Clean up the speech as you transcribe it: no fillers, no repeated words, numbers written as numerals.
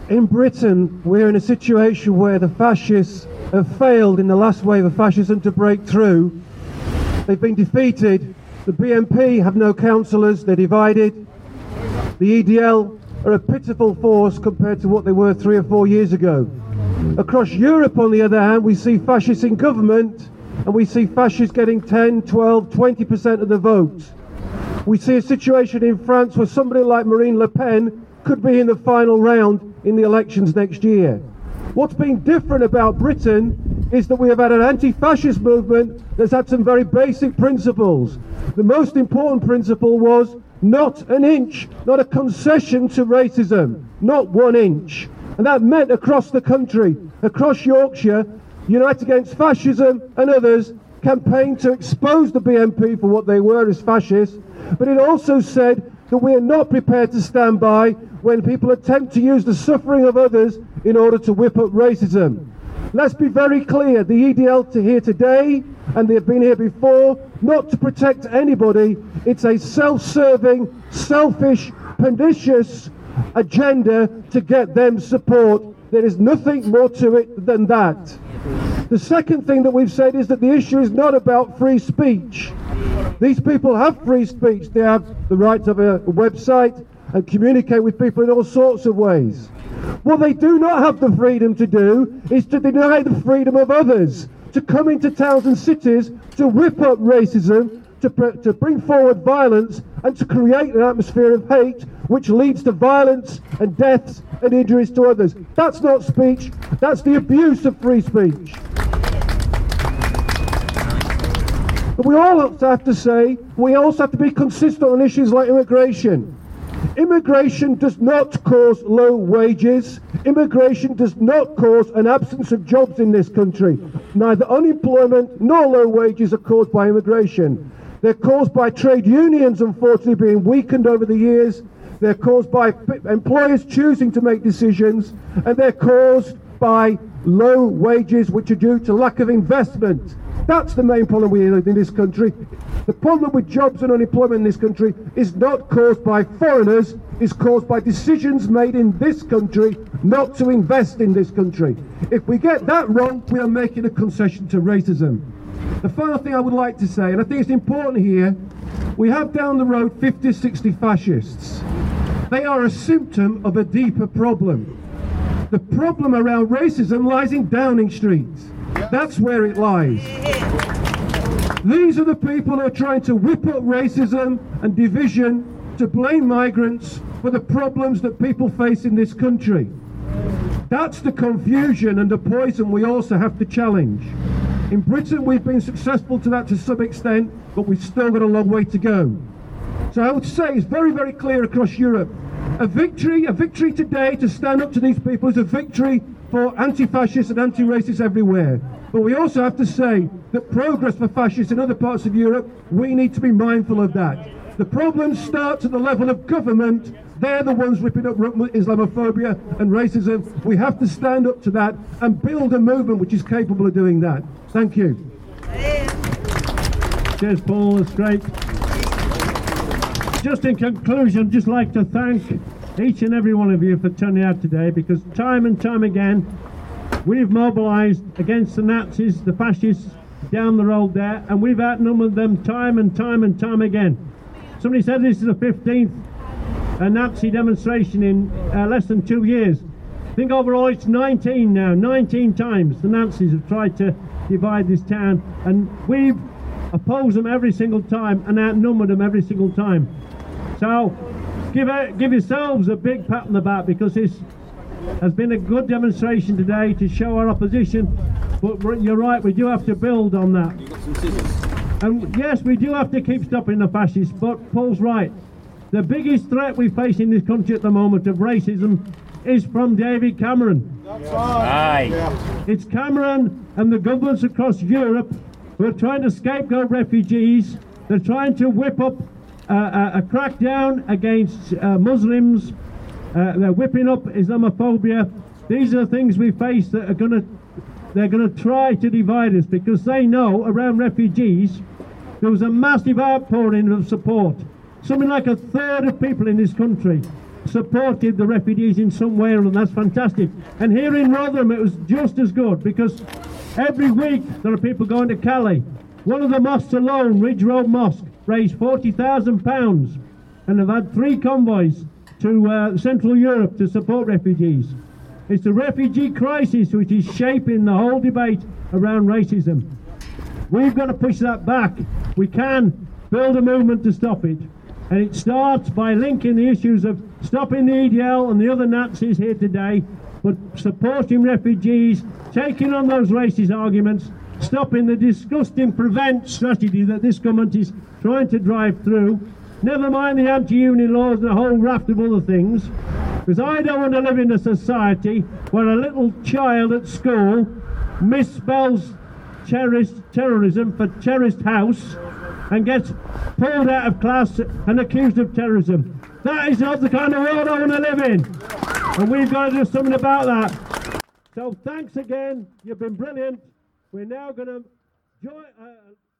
In Britain, we're in a situation where the fascists have failed in the last wave of fascism to break through. They've been defeated. The BNP have no councillors, they're divided. The EDL are a pitiful force compared to what they were 3 or 4 years ago. Across Europe, on the other hand, we see fascists in government, and we see fascists getting 10, 12, 20% of the vote. We see a situation in France where somebody like Marine Le Pen could be in the final round in the elections next year. What's been different about Britain is that we have had an anti-fascist movement that's had some very basic principles. The most important principle was not an inch, not a concession to racism, not 1 inch. And that meant across the country, across Yorkshire, United Against Fascism and others campaigned to expose the BNP for what they were as fascists, but it also said that we are not prepared to stand by when people attempt to use the suffering of others in order to whip up racism. Let's be very clear, the EDL to here today, and they have been here before, not to protect anybody. It's a self-serving, selfish, pernicious agenda to get them support. There is nothing more to it than that. The second thing that we've said is that the issue is not about free speech. These people have free speech. They have the right to have a website and communicate with people in all sorts of ways. What they do not have the freedom to do is to deny the freedom of others, to come into towns and cities, to whip up racism, to bring forward violence, and to create an atmosphere of hate which leads to violence and deaths and injuries to others. That's not speech, that's the abuse of free speech. But we also have to say, we also have to be consistent on issues like immigration. Immigration does not cause low wages. Immigration does not cause an absence of jobs in this country. Neither unemployment nor low wages are caused by immigration. They're caused by trade unions, unfortunately, being weakened over the years. They're caused by employers choosing to make decisions, and they're caused by low wages, which are due to lack of investment. That's the main problem we have in this country. The problem with jobs and unemployment in this country is not caused by foreigners, it's caused by decisions made in this country not to invest in this country. If we get that wrong, we are making a concession to racism. The final thing I would like to say, and I think it's important here, we have down the road 50, 60 fascists. They are a symptom of a deeper problem. The problem around racism lies in Downing Street. That's where it lies. These are the people who are trying to whip up racism and division, to blame migrants for the problems that people face in this country. That's the confusion and the poison we also have to challenge. In Britain, we've been successful to that to some extent, but we've still got a long way to go. So I would say it's very, very clear across Europe. A victory today to stand up to these people is a victory for anti-fascists and anti-racists everywhere. But we also have to say that progress for fascists in other parts of Europe, we need to be mindful of that. The problems start at the level of government. They're the ones ripping up Islamophobia and racism. We have to stand up to that and build a movement which is capable of doing that. Thank you. Cheers, Paul. That's great. Just in conclusion, I'd just like to thank each and every one of you for turning out today, because time and time again we've mobilised against the Nazis, the fascists down the road there, and we've outnumbered them time and time again. Somebody said this is the 15th Nazi demonstration in less than 2 years. I think overall it's 19 now. 19 times the Nazis have tried to divide this town, and we've opposed them every single time and outnumbered them every single time. So give yourselves a big pat on the back, because this has been a good demonstration today to show our opposition. But you're right, we do have to build on that. And yes, we do have to keep stopping the fascists, but Paul's right. The biggest threat we face in this country at the moment of racism is from David Cameron. That's right. Yeah. It's Cameron and the governments across Europe who are trying to scapegoat refugees. They're trying to whip up a crackdown against Muslims. They're whipping up Islamophobia. These are the things we face that are they're going to try to divide us, because they know around refugees there was a massive outpouring of support. Something like a third of people in this country supported the refugees in some way, and that's fantastic. And here in Rotherham it was just as good, because every week there are people going to Calais. One of the mosques alone, Ridge Road Mosque, raised £40,000, and have had 3 convoys to Central Europe to support refugees. It's the refugee crisis which is shaping the whole debate around racism. We've got to push that back. We can build a movement to stop it. And it starts by linking the issues of stopping the EDL and the other Nazis here today, but supporting refugees, taking on those racist arguments, stopping the disgusting prevent strategy that this government is trying to drive through. Never mind the anti-union laws and a whole raft of other things. Because I don't want to live in a society where a little child at school misspells terrorism for terrorist house and gets pulled out of class and accused of terrorism. That is not the kind of world I want to live in. And we've got to do something about that. So thanks again. You've been brilliant. We're now going to join...